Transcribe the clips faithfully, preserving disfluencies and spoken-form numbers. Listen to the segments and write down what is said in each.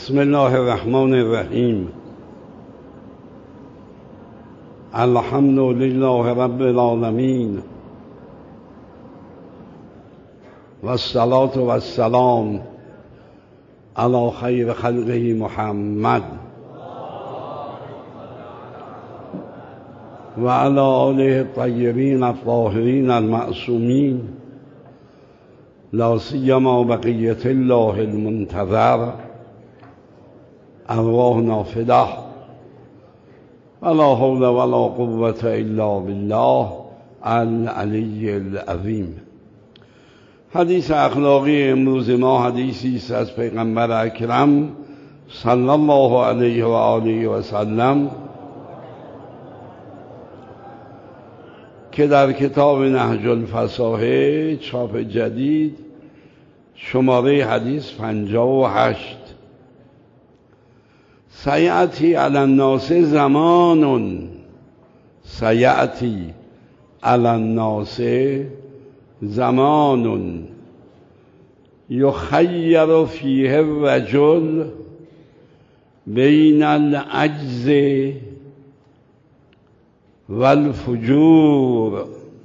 بسم الله الرحمن الرحیم. الحمد لله رب العالمین و الصلاة و السلام علی خیر خلقه محمد و علی آله الطیبین الطاهرین المعصومین، لا سیما بقیة الله المنتظر، ارواحنا فداه، ولا حول ولا قوة الا بالله العلی العظیم. حدیث اخلاقی امروز ما حدیثی است از پیغمبر اکرم صلی الله علیه و آله و سلم که در کتاب نهج الفصاحه چاپ جدید شماره حدیث پنجاه و هشت، سیأتی علی الناس زمان سیأتی علی الناس زمان یخیر فیه الرجل بین العجز والفجور.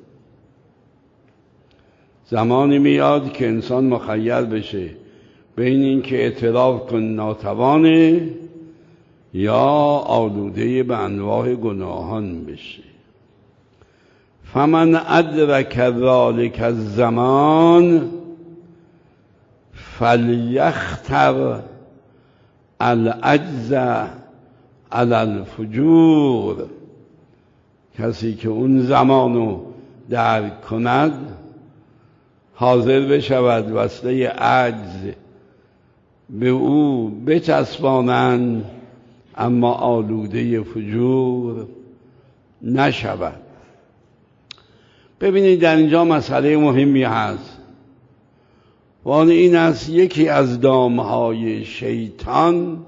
زمانی میاد که انسان مخیر بشه بین این که اعتراف کن ناتوانه یا آلوده به انواع گناهان بشه. فمن ادرک ذلک الزمان فلیختر العجز علی الفجور. کسی که اون زمانو درک کند حاضر بشود وسیله عجز به او بچسبانند اما آلوده فجور نشود. ببینید در اینجا مسئله مهمی هست و آن این است یکی از دامهای شیطان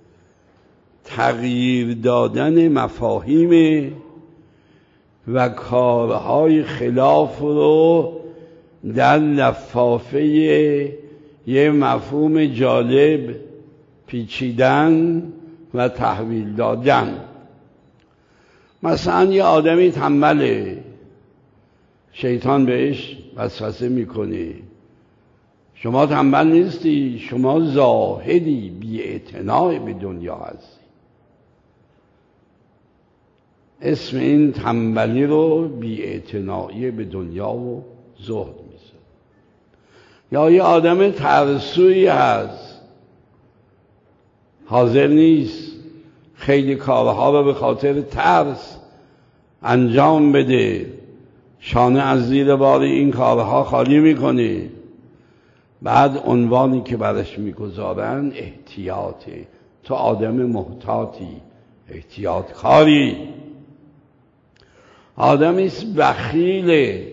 تغییر دادن مفاهیم و کارهای خلاف رو در لفافه یه مفهوم جالب پیچیدن و تحویل دادن. مثلا یه آدمی تنبله، شیطان بهش وسوسه میکنه شما تنبل نیستی، شما زاهدی، بی‌اعتنایی به دنیا هستی. اسم این تنبلی رو بی‌اعتنایی به دنیا و زهد میشه. یا یه آدم ترسویی هست، حاضر نیست خیلی کارها رو به خاطر ترس انجام بده، شانه از زیر بار این کارها خالی میکنه. بعد عنوانی که برش میگذارن احتیاطه، تو آدم محتاطی، احتیاط کاری. آدمیست بخیله،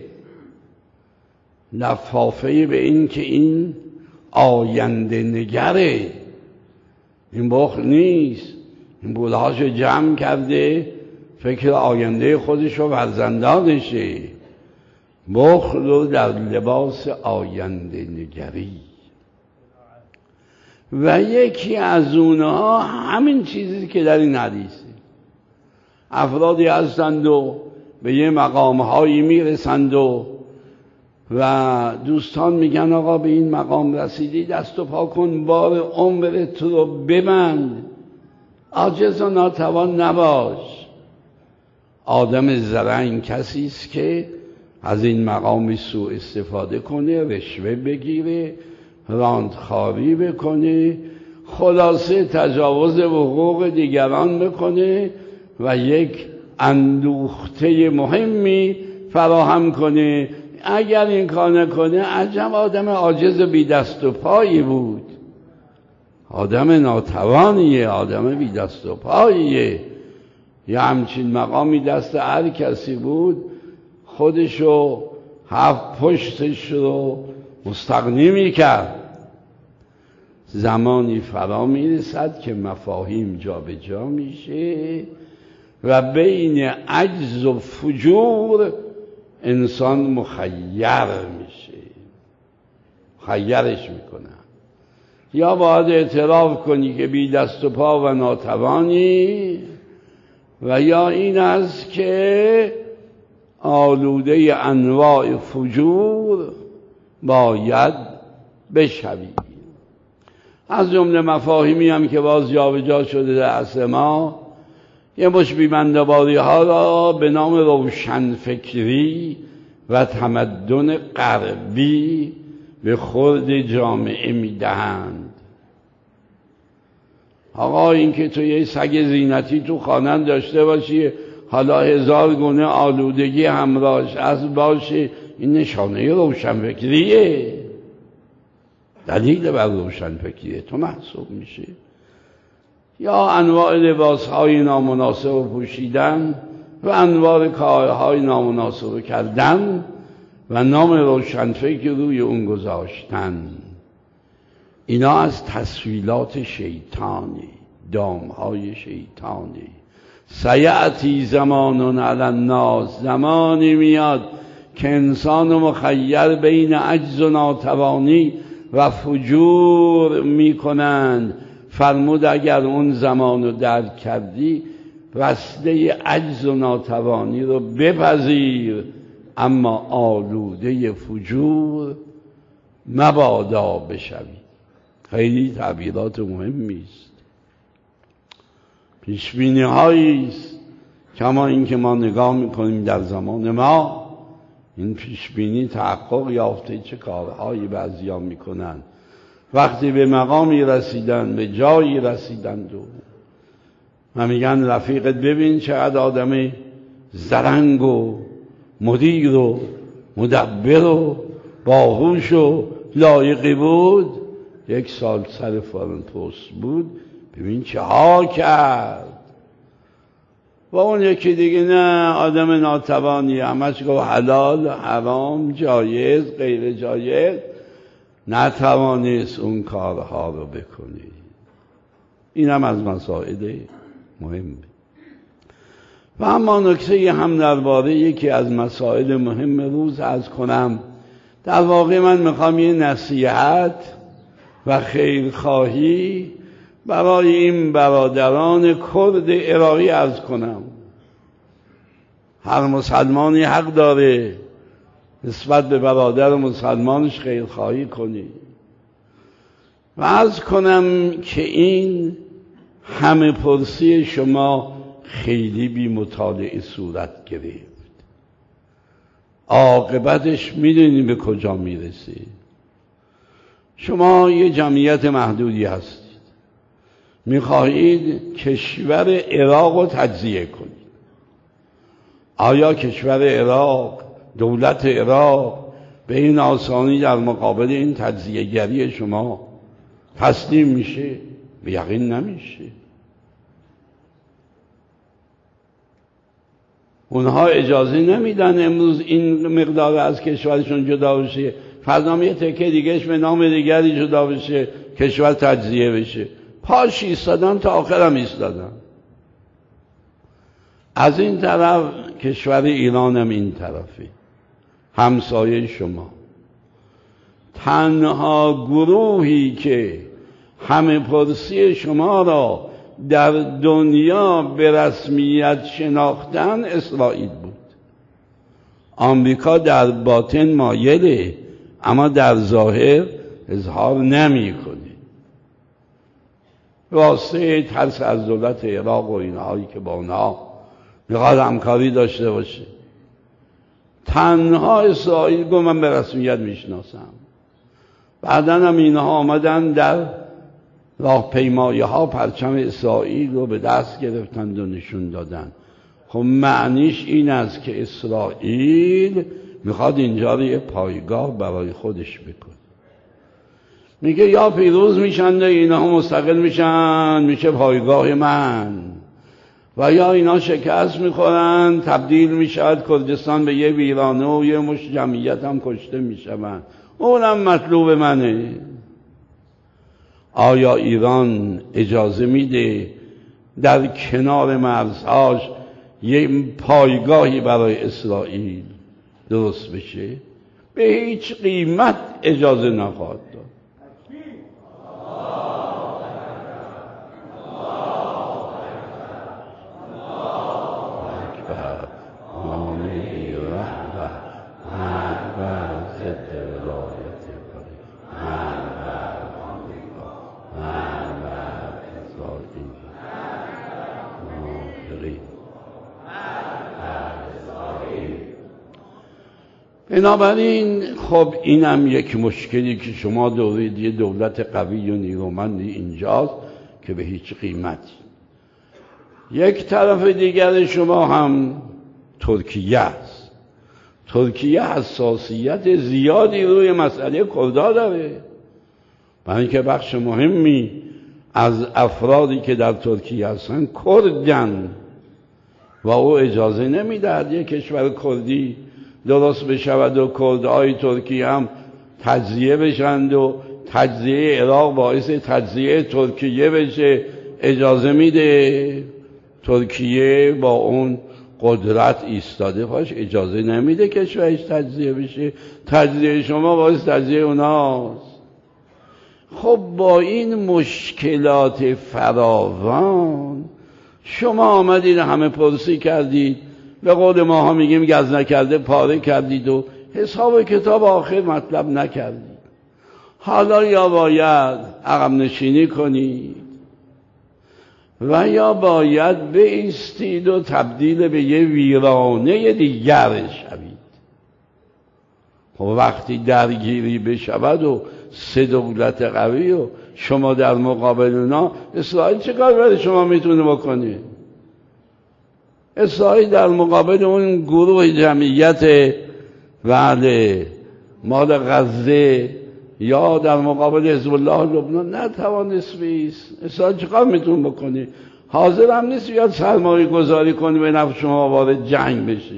لفافه به این که این آینده نگره، این بخل نیست، این پولهاشو جمع کرده فکر آینده خودش و فرزندانشه. بخل رو در لباس آینده نگری. و یکی از اونها همین چیزی که در این حدیثه. افرادی هستند و به یه مقامهایی میرسند و و دوستان میگن آقا به این مقام رسیدی، دست و پا کن، بار عمرت رو ببند، عاجز و ناتوان نباش. آدم زرنگ کسی است که از این مقام سوء استفاده کنه، رشوه بگیره، راندخاری بکنه، خلاصه تجاوز حقوق دیگران بکنه و یک اندوخته مهمی فراهم کنه. اگر این کار نکنه عجب آدم عاجز و بی دست و پایی بود، آدم ناتوانیه، آدم بی دست و پاییه. یه همچین مقامی دست هر کسی بود خودشو هفت پشتش رو مستغنی میکرد. زمانی فرا میرسد که مفاهیم جا به جا میشه و بین عجز و فجور انسان مخیر میشه، مخیرش میکنن. یا باید اعتراف کنی که بی دست و پا و ناتوانی، و یا این است که آلوده انواع فجور باید بشوی. از جمله مفاهیمی هم که باز جابجا شده در عصر ما، یه مش بی‌بنده‌باری ها را به نام روشنفکری و تمدن غربی به خورد جامعه میدهند. آقا این که تو یه سگ زینتی تو خانه داشته باشی، حالا هزار گونه آلودگی همراهش از باشه، این نشانه روشنفکریه، دلیل بر روشنفکریه تو محسوب میشه. یا انواع لباسهای نامناسب رو پوشیدن و انواع کارهای نامناسب رو کردن و نام روشنفکر روی اون گذاشتن. اینا از تسویلات شیطانی، دامهای شیطانی. سیعتی زمانون علی الناس، زمانی میاد که انسان مخیر بین عجز و ناتوانی و فجور میکنند. فرمود اگر اون زمان رو درک کردی، وسیله عجز و ناتوانی رو بپذیر، اما آلوده فجور مبادا بشوی. خیلی تعبیرات مهمی است، پیشبینی هایی است. کما اینکه ما نگاه میکنیم در زمان ما این پیشبینی تحقق یافته، چه کارهایی بعضیا میکنن. وقتی به مقامی رسیدن، به جایی رسیدند و میگن رفیقت ببین چقدر آدم زرنگ و مدیر و مدبر و باهوش و لایقی بود، یک سال سر فارن پست بود، ببین چه ها کرد. و اون یکی دیگه نه، آدم ناتوانی، همش گفت حلال، حرام، جایز، غیر جایز، نتوانست اون کارها رو بکنی. این هم از مسائل مهمه. و اما نکته هم درباره یکی از مسائل مهم روز عرض کنم. در واقع من میخوام یه نصیحت و خیرخواهی برای این برادران کرد عراقی عرض کنم. هر مسلمانی حق داره نسبت به برادر مسلمانش خیرخواهی کنی. و عرض کنم که این همه پرسی شما خیلی بی مطالعه صورت گرفت. عاقبتش میدونی به کجا میرسه. شما یه جمعیت محدودی هستید، میخواهید کشور عراق رو تجزیه کنید. آیا کشور عراق، دولت عراق به این آسانی در مقابل این تجزیه گری شما تسلیم میشه؟ به یقین نمیشه. اونها اجازه نمیدن امروز این مقدار از کشورشون جدا بشه، فردا یه تکه دیگهش به نام دیگری جدا بشه، کشور تجزیه بشه. پاش ایستادن تا آخرم ایستادن. از این طرف کشور ایران هم این طرفی، همسایه شما. تنها گروهی که همه پرسی شما را در دنیا به رسمیت شناختن اسرائیل بود. آمریکا در باطن مایله، اما در ظاهر اظهار نمی کنه. واسه ترس از دولت عراق و اینهایی که با اونها میخواد همکاری داشته باشه. تنها اسرائیل گفت من به رسمیت میشناسم. بعداً هم اینها آمدن در راهپیمایی ها پرچم اسرائیل رو به دست گرفتند و نشون دادن. خب معنیش این است که اسرائیل میخواد اینجا رو یه پایگاه برای خودش بکنه. میگه یا پیروز میشن و اینها مستقل میشن، میشه پایگاه من، و یا اینا شکست میخورن، تبدیل میشود کردستان به یه ویرانه و یه مش جمعیت هم کشته میشون. اونم مطلوب منه. آیا ایران اجازه میده در کنار مرزهاش یه پایگاهی برای اسرائیل درست بشه؟ به هیچ قیمت اجازه نخواهد داد. منطقه. بنابراین خب اینم یک مشکلی که شما دارید، یه دولت قوی و نیرومندی اینجاست که به هیچ قیمتی. یک طرف دیگر شما هم ترکیه است. ترکیه حساسیت زیادی روی مسئله کردها داره، برای اینکه بخش مهمی از افرادی که در ترکیه هستن کردن و او اجازه نمیدهد یک کشور کردی درست بشود و کردهای ترکیه هم تجزیه بشند و تجزیه عراق باعث تجزیه ترکیه بشه. اجازه میده؟ ترکیه با اون قدرت ایستاده پاش، اجازه نمیده کشورش تجزیه بشه. تجزیه شما باعث تجزیه اوناست. خب با این مشکلات فراوان شما آمدید همه پرسی کردید، به قول ما ها میگیم گز نکرده پاره کردید و حساب کتاب آخر مطلب نکردید. حالا یا باید عقب نشینی کنید و یا باید بایستید و تبدیل به یه ویرانه دیگر شوید. خب وقتی درگیری بشود و سه دولت قوی و شما در مقابل اونا، اسرائیل چه کار برای شما میتونه بکنه؟ اسرائیل در مقابل اون گروه جمعیت بله مال غزه یا در مقابل حزب الله لبنان نتوانست بیست. اسرائیل چه کار میتونه بکنه؟ حاضر هم نیست بیاد سرمایه گذاری کنه به نفع شما وارد جنگ بشه.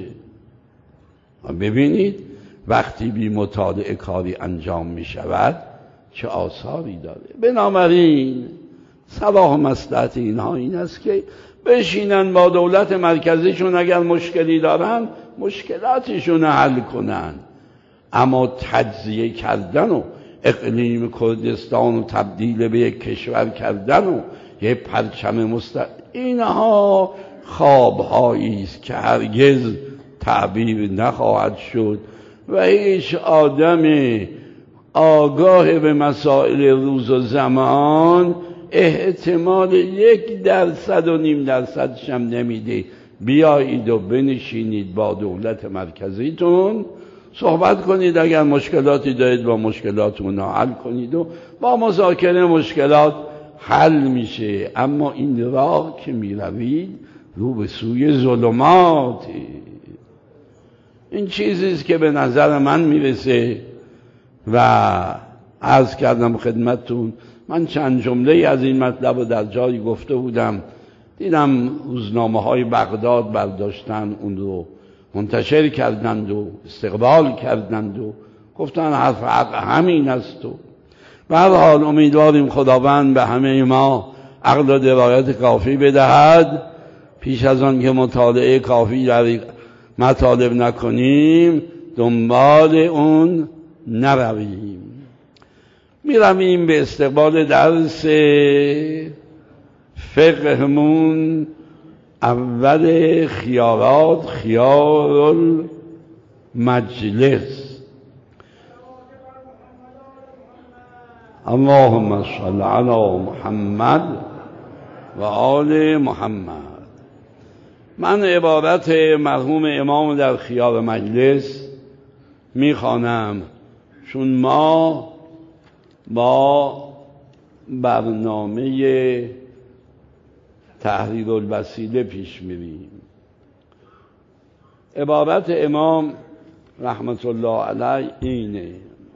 ببینید وقتی بی مطالعه کاری انجام می شود چه آثاری داره. بنابراین صلاح مصلحت اینها این است که بشینن با دولت مرکزیشون، اگر مشکلی دارن مشکلاتشون حل کنن، اما تجزیه کردن و اقلیم کردستان و تبدیل به یک کشور کردن و یک پرچم مستقل، اینها خوابهایی است که هرگز تعبیر نخواهد شد و هیچ آدم آگاه به مسائل روز و زمان احتمال یک درصد و نیم درصدش هم نمیده. بیایید و بنشینید با دولت مرکزیتون صحبت کنید، اگر مشکلاتی دارید با مشکلات اونا حل کنید و با مذاکره مشکلات حل میشه. اما این راه که میروید رو به سوی ظلماتی. این چیزیست که به نظر من میرسه و عرض کردم خدمتتون. من چند جمله از این مطلب رو در جایی گفته بودم، دیدم روزنامه های بغداد برداشتن اون رو منتشر کردند و استقبال کردند و گفتن حرف حق همین است. و به هر حال امیدواریم خداوند به همه ما عقل و درایت کافی بدهد، پیش از آن که مطالعه کافی در مطالب نکنیم دنبال اون نرویم. میرویم به استقبال درس فقهمون. اول خیارات خیار المجلس. اللهم صل علی محمد و آل محمد. من عبارت مرحوم امام در خیار مجلس میخوانم، چون ما با برنامه تحریر الوسیله پیش میریم. عبارت امام رحمت الله علیه اینه: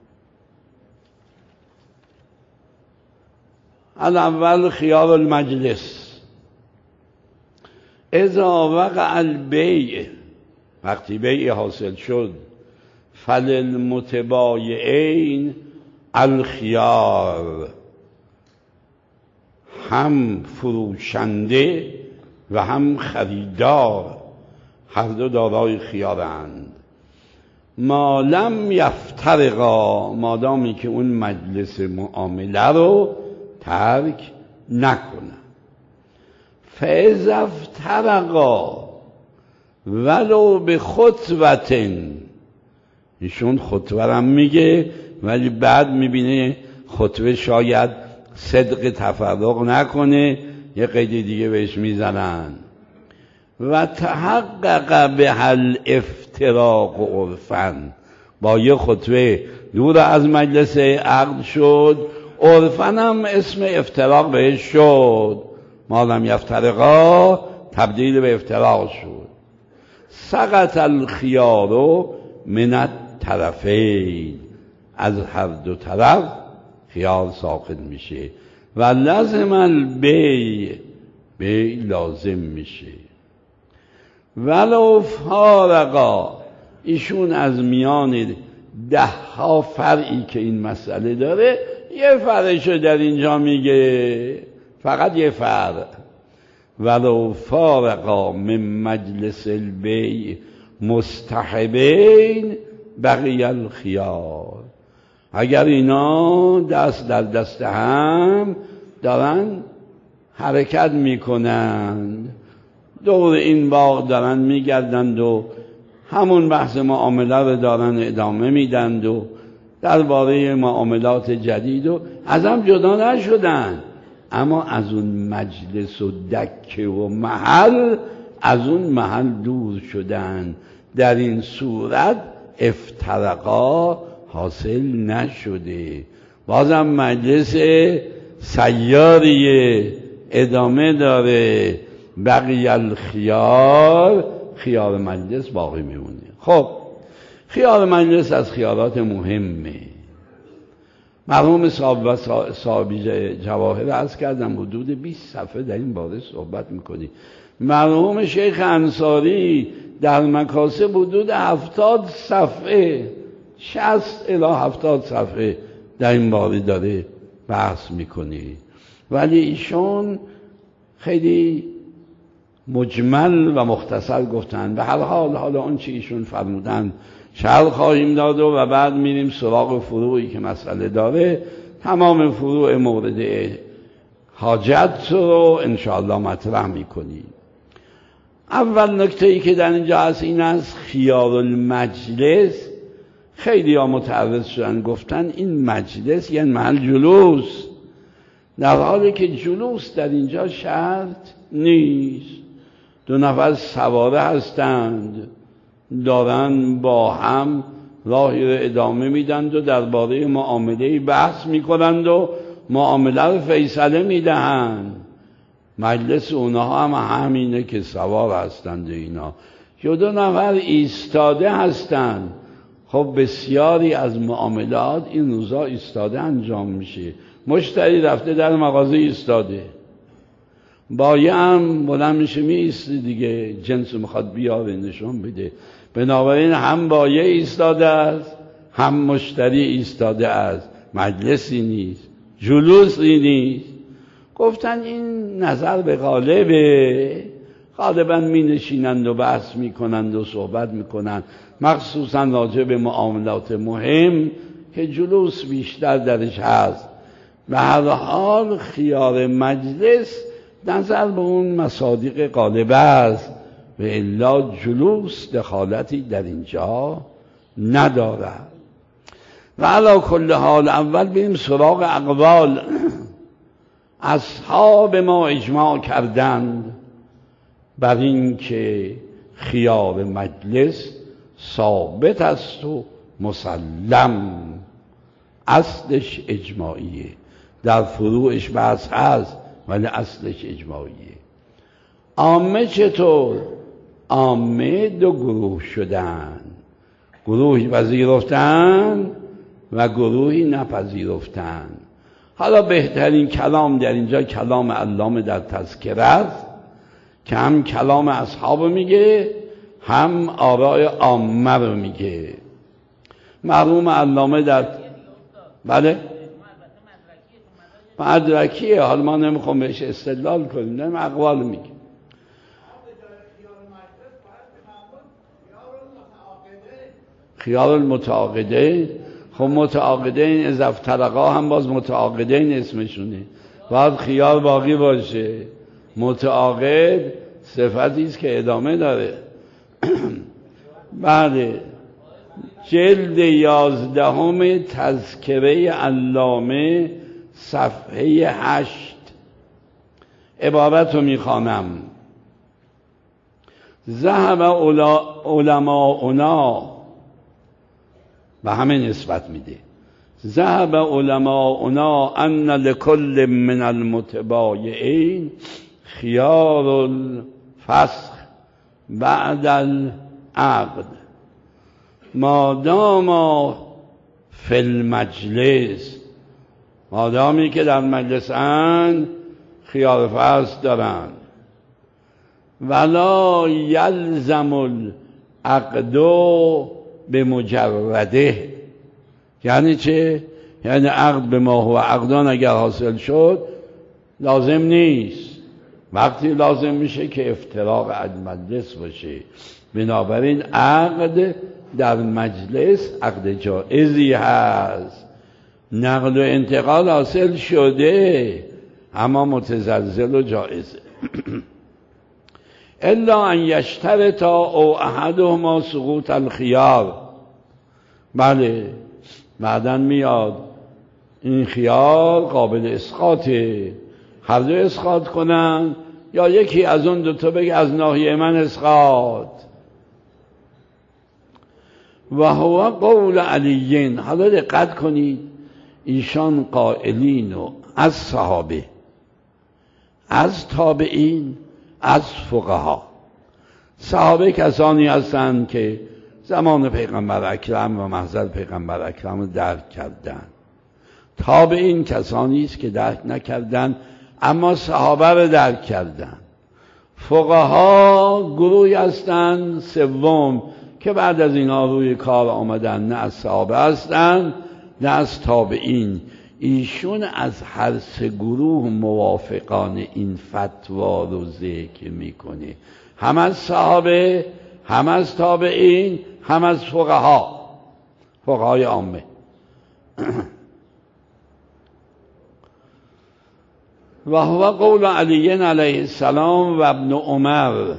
الاول خیار المجلس اذا وقع البیع، وقتی بیع حاصل شد، فللمتبایعین الخیار، هم فروشنده و هم خریدار هر دو دارای خیارند. ما لم یفترقا، مادامی که اون مجلس معامله رو ترک نکنن. فاذا افترقا ولو به خطوتن، ایشون خطوه هم میگه ولی بعد میبینه خطوه شاید صدق تفرق نکنه، یه قید دیگه بهش میزنن. و تحقق به الافتراق عرفاً، با یه خطبه دور از مجلس عقد شد، عرفاً هم اسم افتراق بهش شد، ما لم یفترقا تبدیل به افتراق شد. سقط الخیار من الطرفین، از هر دو طرف خیار ساقط میشه. و لازم البیع، بیع لازم میشه. ولو فارقا، ایشون از میان ده ها فرعی که این مسئله داره یه فرعشو در اینجا میگه، فقط یه فرع. ولو فارقا من مجلس البیع مستحبین بقی الخیار، اگر اینا دست در دست هم دارن حرکت میکنند، دور این باغ دارن میگردند و همون بحث معامله رو دارن ادامه میدند و درباره معاملات جدید و از هم جدا نشدن، اما از اون مجلس و دکه و محل، از اون محل دور شدن. در این صورت افترقا حاصل نشده، بازم مجلس سیاریه، ادامه داره. بقی الخیار، خیار مجلس باقی میمونه. خب خیار مجلس از خیارات مهمه. مرحوم صاحب و صاحب جواهر عرض کردم حدود بیست صفحه در این باره صحبت میکنی. مرحوم شیخ انصاری در مکاسب حدود هفتاد صفحه، شصت الی هفتاد صفحه در این باره داره بحث میکنی، ولی ایشون خیلی مجمل و مختصر گفتن. به هر حال حالا اون چی ایشون فرمودن شرح خواهیم داد و بعد میریم سراغ فروعی که مسئله داره. تمام فروع مورد حاجت رو انشاءالله مطرح میکنیم. اول نکته ای که در اینجا هست این است خیار المجلس. خیلی ها متعرض شدن گفتن این مجلس یعنی محل جلوس، در حالی که جلوس در اینجا شرط نیست. دو نفر سواره هستند، دارن با هم راهی رو ادامه میدند و درباره معامله بحث میکنند و معامله رو فیصله میدهند. مجلس اونها هم همینه که سوار هستند. اینا یا دو نفر ایستاده هستند. خب بسیاری از معاملات این روزا ایستاده انجام میشه. مشتری رفته در مغازه ایستاده، بایع هم بلند میشه می ایسته دیگه، جنس میخواد بیاره نشون بده. بنابراین هم بایع ایستاده است هم مشتری ایستاده است. مجلسی نیست، جلوسی نیست. گفتن این نظر به غالبه، غالبا می نشینند و بحث می کنند و صحبت می کنند، مخصوصا راجع به معاملات مهم که جلوس بیشتر درش هست. به هر حال خیار مجلس نظر به اون مصادیق غالبه است و الا جلوس دخالتی در اینجا ندارد. و علی کل حال اول بریم سراغ اقوال. اصحاب ما اجماع کردند بر این که خیار مجلس ثابت است و مسلم، اصلش اجماعیه. در فروعش بحث هست ولی اصلش اجماعیه. عامه چطور؟ عامه دو گروه شدن، گروهی پذیرفتن و گروهی نپذیرفتن. حالا بهترین کلام در اینجا کلام علامه در تذکره است که هم کلام اصحاب میگه هم آراء عامه رو میگه. مرحوم علامه در بله مدرکیه، حالا ما نمیخوام بهش استدلال کنیم، نمیم اقوال میگه. خیار المتعاقدین، خب متعاقدین اذا افترقا هم باز متعاقدین اسمشونه، باید خیار باقی باشه. متعاقد صفتی است که ادامه داره. بله، جلد یازدهم تذکره علامه صفحه هشت عبارت رو میخوانم. ذهب علماؤنا به همه نسبت میده، ذهب علماؤنا ان لكل من المتبایعین خیار الفسخ بعد العقد مادام فی المجلس، مادامی که در مجلس اند خیار فسخ دارند. ولا یلزم العقد به مجرده، یعنی چه؟ یعنی عقد به ما هو عقدان اگر حاصل شد لازم نیست، وقتی لازم میشه که افتراق از مجلس باشه. بنابراین عقد در مجلس عقد جائزی هست، نقل و انتقال حاصل شده اما متزلزل و جائزه. الا ان یشترطا او احدهما سقوط الخیار، بله بعدن میاد این خیار قابل اسقاطه، هر دو اسقاط کنن یا یکی از اون دو تا بگه از ناحیه من اسقاط. و هو قول علیین، حالا دقت کنید ایشان قائلین و از صحابه، از تابعین، از فقها. صحابه کسانی هستند که زمان پیغمبر اکرم و محضر پیغمبر اکرم رو درک کردند. تابعین کسانی است که درک نکردند اما صحابه رو درک کردند. فقها گروهی هستند سوم که بعد از اینا روی کار آمدن، نه از صحابه هستند نه از تابعین. ایشون از هر سه گروه موافقان این فتوا رو ذکر میکنه، هم از صحابه، هم از تابعین، هم از فقها، فقهای عامه. و هو قول علی علیه السلام و ابن عمر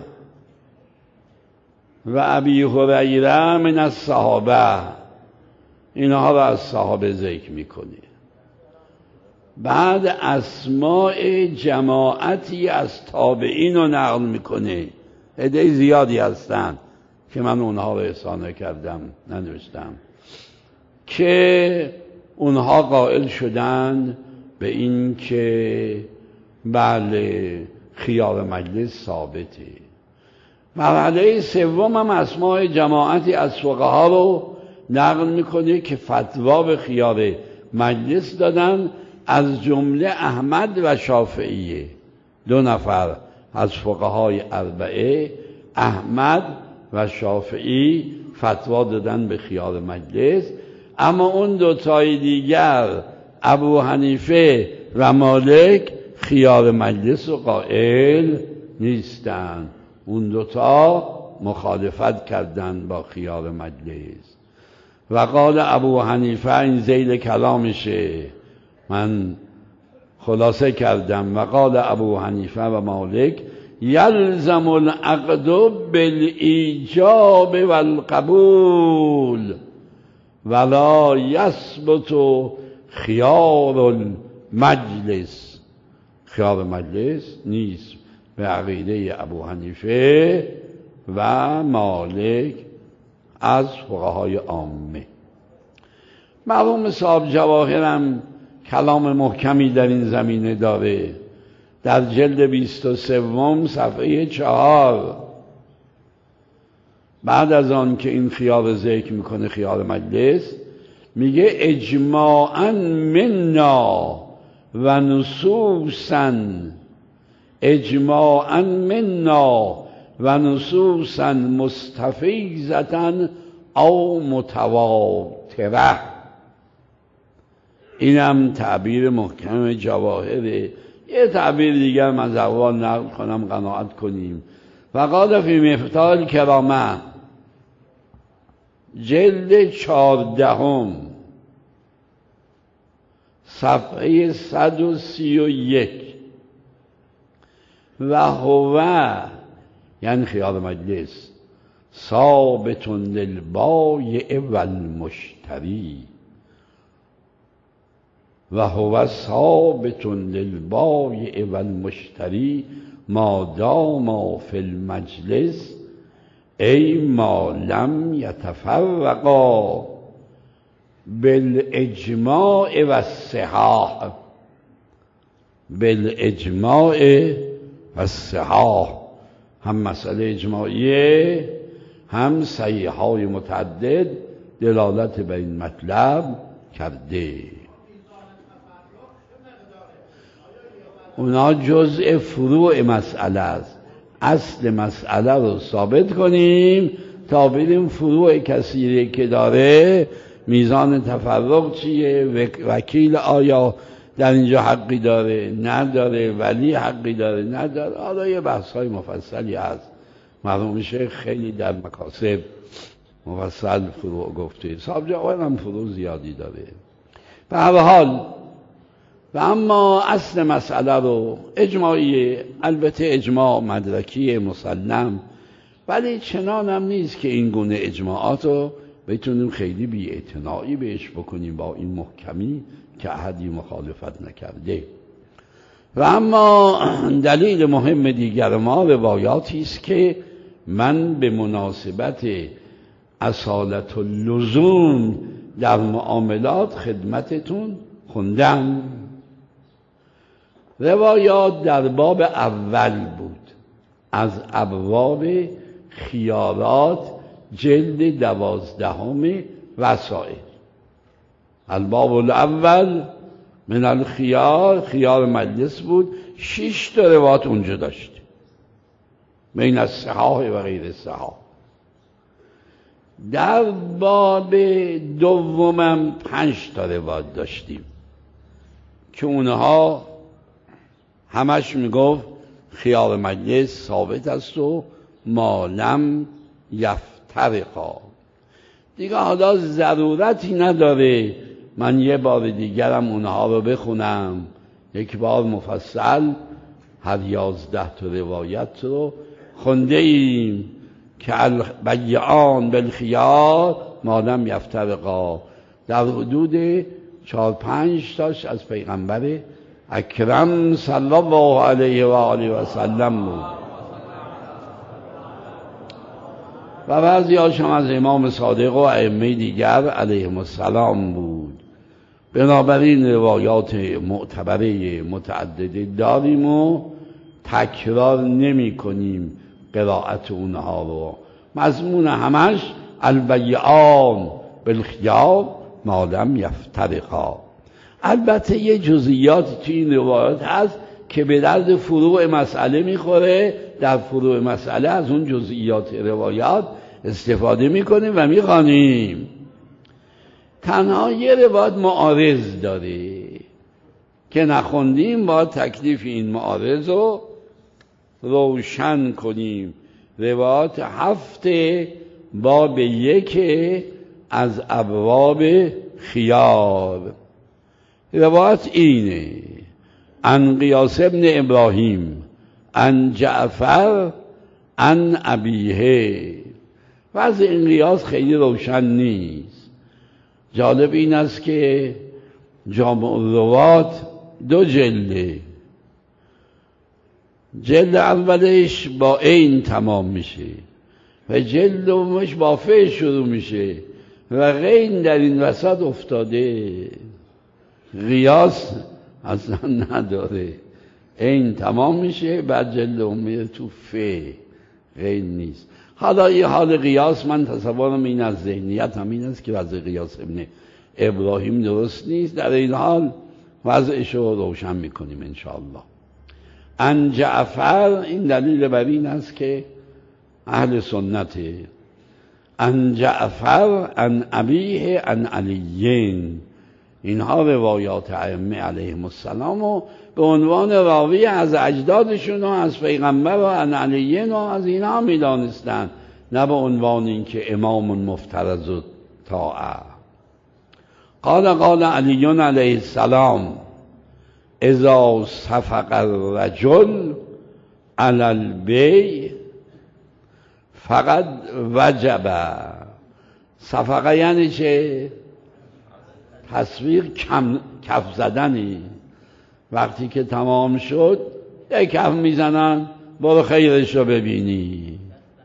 و ابی هریره من الصحابه، اینها را از صحابه ذکر میکنه. بعد اسماء جماعتی از تابعین رو نقل میکنه، عده زیادی هستند که من اونها رو احسان کردم ننوشتم، که اونها قائل شدند به این که بله خیار مجلس ثابته. مرحله سوم هم اسماء جماعتی از فقها رو نقل میکنه که فتوا به خیار مجلس دادن، از جمله احمد و شافعیه. دو نفر از فقهای اربعه، احمد و شافعی، فتوا دادن به خیار مجلس. اما اون دو تای دیگر ابو حنیفه و مالک خیار مجلس رو قائل نیستن، اون دوتا مخالفت کردن با خیار مجلس. و قال ابو حنیفه، این ذیل کلامشه، من خلاصه کردم. و قال ابو حنیفه و مالک یلزم العقد بالایجاب والقبول ولا یثبت خیار المجلس، خیار مجلس نیست به عقیده ابو حنیفه و مالک از فقهای عامه. مرحوم صاحب جواهرم کلام محکمی در این زمینه داره، در جلد بیست و سوم صفحه چهار، بعد از آن که این خیار ذکر میکنه خیار مجلس، میگه اجماعا منا و نصوصا، اجماعا منا و نصوصا مستفیضة او متواتره. اینم تعبیر محکم جواهره. یه تعبیر دیگر من از اول نقل کنم قناعت کنیم. و قال فی مفتاح الکرامه جلد چهاردهم صفحه صد و سی و یک، و هو یعنی خیار مجلس ثابت للبایع والمشتری، و هو ثابت للبایع والمشتری ما دام فی المجلس ای ما لم یتفرقا بالاجماع و الصحاح، بالاجماع و الصحاح، هم مسئله اجماعیه هم صحیح‌های متعدد دلالت به این مطلب کرده. اونا جزء فروع مسئله است. اصل مسئله رو ثابت کنیم تا بریم فروع کثیری که داره، میزان تفرق چیه، وکیل آیا در اینجا حقی داره نداره، ولی حقی داره نداره. حالا یه بحث های مفصلی هست، معلوم میشه خیلی در مکاسب مفصل فروع گفته. صاحب جوان هم فروع زیادی داره. به هر حال و اما اصل مسئله رو اجماعی، البته اجماع مدرکی مسلم، ولی چنان هم نیست که این گونه اجماعات رو بتونیم خیلی بی اعتنایی بهش بکنیم با این محکمی که احدی مخالفت نکرده. و اما دلیل مهم دیگر ما روایاتی است که من به مناسبت اصالت اللزوم در معاملات خدمتتون خوندم. روایات در باب اول بود از ابواب خیارات، جلد دوازدهم وسائل. الباب الاول من الخیار، خیار مجلس بود. شش تا روایات اونجا داشت بین الصحاح و غیر الصحاح. در باب دومم پنج تا روایات داشتیم که اونها همش میگفت خیار مجلس ثابت است و مالم یفترقا. دیگه حالا ضرورتی نداره من یه بار دیگرم اونها رو بخونم، یک بار مفصل هر یازده تا روایت رو خونده ایم که البیعان بالخیار مالم یفترقا در حدود چهار پنج تاش از پیغمبر اکرم صلی الله علیه و آله و سلم بود و بعضی هاشم از امام صادق و ائمه دیگر علیهم السلام بود. بنابراین روایات معتبره متعدده داریم و تکرار نمی کنیم قرائت اونها رو. مضمون همش البیعان بالخیار ما لم یفترقا. البته یه جزئیات توی این روایات هست که به درد فروع مسئله میخوره. در فروع مسئله از اون جزئیات روایات استفاده میکنیم و میخوانیم. تنها یه روایت معارض داره که نخوندیم، با تکلیف این معارض رو روشن کنیم. روایت هفت باب یک از ابواب خیار. روایت اینه: عن قیاس ابن ابراهیم عن جعفر عن ابیه. و از این قیاس خیلی روشن نیست. جالب این است که جامع الروات دو جلده، جلد اولش با عین تمام میشه و جلد دومش با ف شروع میشه و غین در این وسط افتاده. قیاس اصلا نداره، عین تمام میشه بعد جلد دوم میره تو ف، غین نیست. حالا یه حال قیاس من تصورم این از ذهنیت هم این است که وضع قیاس ابن ابراهیم درست نیست. در این حال وضعش رو روشن میکنیم انشاءالله. عن جعفر، این دلیل بر این است که اهل سنته. عن جعفر عن ابیه عن علیین. اینها روایات ائمه علیهم السلام و به عنوان راوی از اجدادشون و از پیغمبر و عن علیین و از اینها میدانستند، نه به عنوان این که امام مفترض و طاعه. قال قال علی علیه السلام اذا صفق الرجل علی البیع فقد وجب. صفقه یعنی چه؟ تصویر کم کف زدنی. وقتی که تمام شد یک کف میزنن برو خیرش رو ببینی.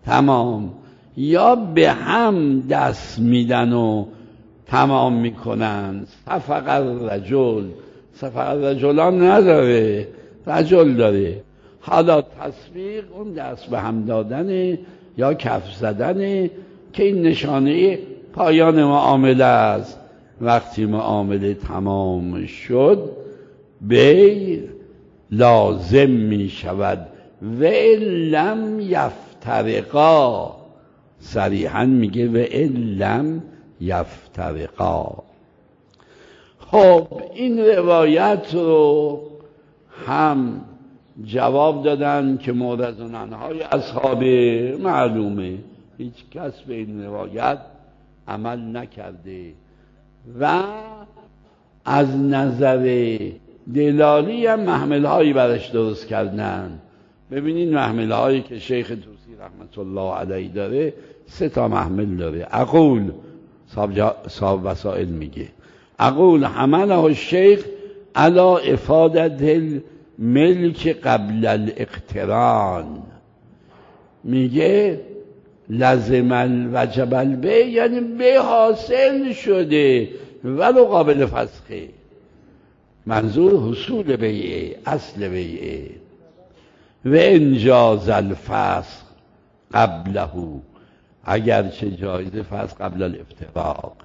تمام، یا به هم دست میدن و تمام میکنن. صفق الرجل، صفق الرجلان نداره، رجل داره. حالا تصفیق اون دست به هم دادنه یا کف زدنه که این نشانه پایان معامله است. وقتی معامله تمام شد بی لازم می شود و لم یفترقا، صریحا میگه و لم یفترقا. خب این روایت رو هم جواب دادن که مورزنانهای اصحاب معلومه، هیچ کس به این روایت عمل نکرده و از نظر دلالی هم محمل هایی برش درست کردن. ببینید محمل هایی که شیخ توسی رحمت الله علیه داره سه تا محمل داره. اقول صاحب وسائل میگه اقول حمله الشیخ علی افادت الملک قبل الاقتران، میگه لازم الوجب البیع، یعنی به حاصل شده ولو قابل فسخه. منظور حصول بیعه، اصل بیعه. و انجاز الفسخ قبله، اگرچه جایز فسخ قبل الافتراق.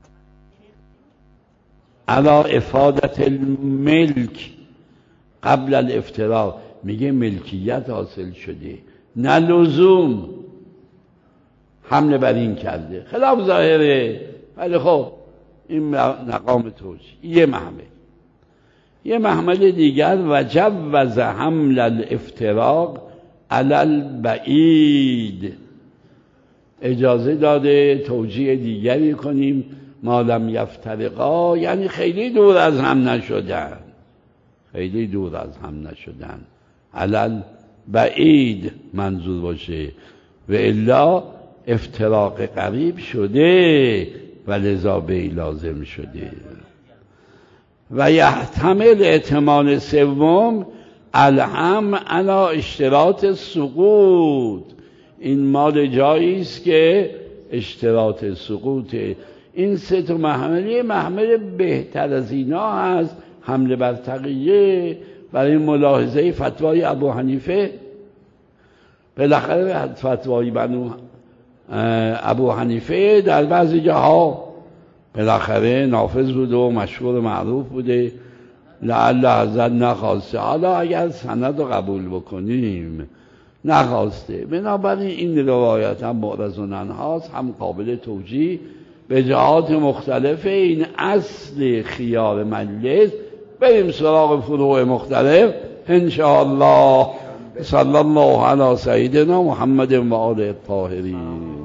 علا افادت الملک قبل الافتراق، میگه ملکیت حاصل شده، نه لزوم حمله بر این کرده، خلاف ظاهره. ولی خب این مقام توجیه. یه محمل یه محمل دیگر وجب وز حمل الافتراق علی البعید، اجازه داده توجیه دیگری کنیم ما لم یفترقا، یعنی خیلی دور از هم نشدن، خیلی دور از هم نشدن، علی البعید منظور باشه، و الا افتراق قریب شده و لذا بی لازم شده. و یحتمل احتمال سوم الهم علی اشتراط سقوط، این مال جایی است که اشتراط سقوطه. این سه تا محمله محمل بهتر از اینا هست، حمله بر تقیه. برای ملاحظه فتوای ابو حنیفه، بالاخره فتوای بنو ابو حنیفه در بعضی جاها بالاخره نافذ بوده و مشهور و معروف بوده، لعل حضرت نخواسته. حالا اگر سند رو قبول بکنیم نخواسته، بنابراین این روایت هم معرض هاست، هم قابل توجیه به جهات مختلف. این اصل خیار مجلس. بریم سراغ فروع مختلف انشاءالله. صلی الله علی سیدنا محمد و آله الطاهرین.